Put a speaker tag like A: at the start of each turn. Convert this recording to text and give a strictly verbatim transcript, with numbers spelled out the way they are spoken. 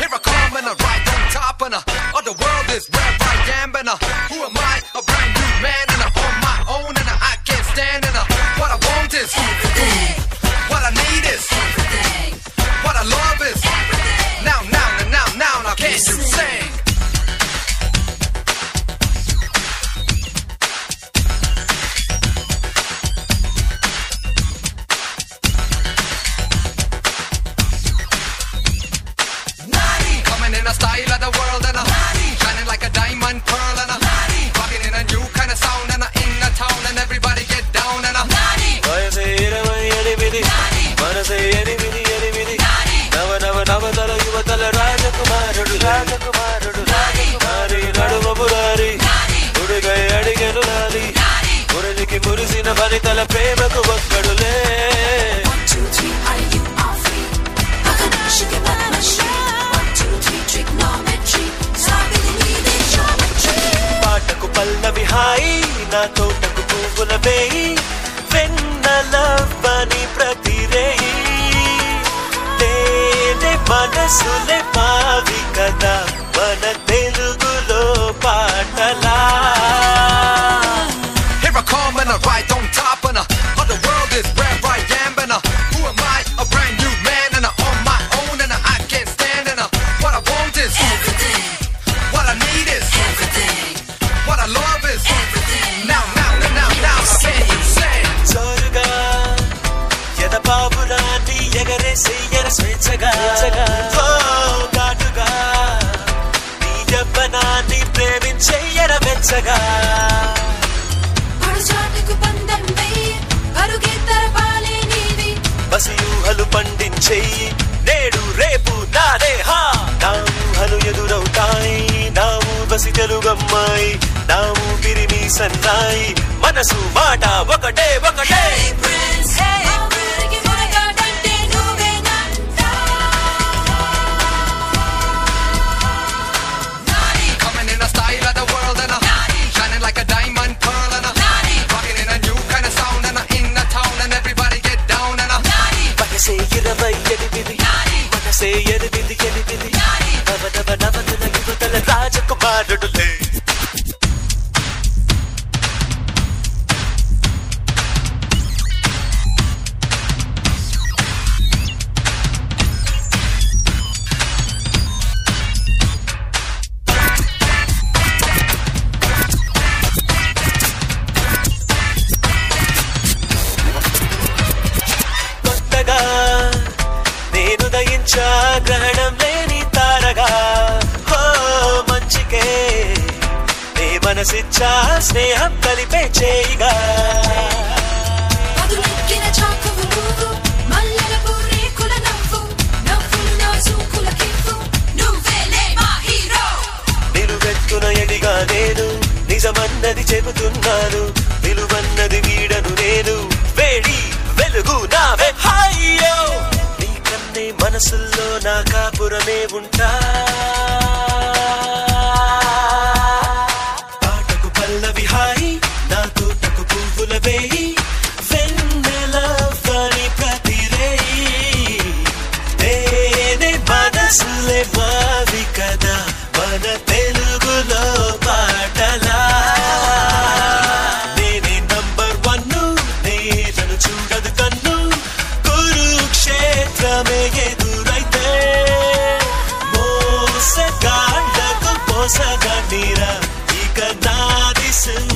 A: Here I come and I right on top and uh, of the world is where I am and uh, who am I? A brand new man and I'm on my own and uh, I can't stand and uh, what I want is everything. What I need is everything. What I love is everything. Now, now, now, now, now, can you sing? In a style of the world and a shining like a diamond pearl and a rocking in a new kind of sound and a in the town and everybody get down and a Vaya se iravai edividi mana se edividi edividi nava nava nava tala yuvatala rajakumarudu rajakumarudu rajakumari naduvabu rari udugai adigenu lali muraliki murisina vanitala premaku vakkadule
B: one two three are you all free akadashike manashi trigonometry sabili de geometry
C: paataku pallavi hai na totaku puvula vei vennala vani pratirei tene manasule pavi kada mana telugulo paatala
A: Here I come and I right on top and uh, of the world is where I am and uh, who am I? A brand new man and uh, on my own and uh, I can't stand and uh, what I want is
B: everything.
A: What I need is
B: everything.
A: What I love is
B: everything.
A: Now, now, now, now, now, can you say?
C: Zoruga yada babulani yagare seyara swechaga oh gaduga ni yabbanani preminche yara vechaga
B: పడుచాటుకు పందెం వేయి పరుగెత్తర పాలే నీది
C: బసియూహలు పండించేయి నేడు రేపు నాదే హా నాహలు ఎదురవుతాయి నాము బసి తెలుగమ్మాయి నాము పిరిమి సన్నాయి మనసు మాట ఒకటే ఒకటే
B: ప్రిన్స్ ఆవిరికి మనగాడంటే నువ్వేనంట
A: Coming in a style of the world and uh, shining like a diamond pearl and uh, rocking in a new kind of sound and uh, in the town and everybody get down and uh,
C: మనసే ఇరవై ఎనిమిది మనసే ఎనిమిది ఎనిమిది నవ నవ నవతల యువతల రాజకుమారుడులే కొత్తగా నేను దయించా గ్రహణం లేని తారగా హో మంచికే నే మనసిచ్చా స్నేహం కలిపే చేయిగా
B: పదులెక్కిన చాకువు నువ్వు మల్లెల పూరేకుల నవ్వు నవ్వులు నా సూకుల కివ్వు నువ్వేలే మా హీరో
C: నిలువెత్తున ఎడిగా నేను నిజమన్నది చెబుతున్నాను విలువన్నది వీడను నేను వేడి వెలుగు నావే హాయ్యో నీ కన్నే మనసుల్లో నా కాపురమే ఉంటా పాటకు పల్లవి హాయి నా తోటకు పువ్వుల వేయి వెన్నెల వని ప్రతిరేయి నేనే మనసులే మావి కదా మన తెలుగులో పాటలా నేనే నంబర్ వన్ నేనను చూడదు కన్ను కురుక్షేత్రమే ఎదురైతే మోసగాళ్లకు మోసగా నీరా ఇక నాది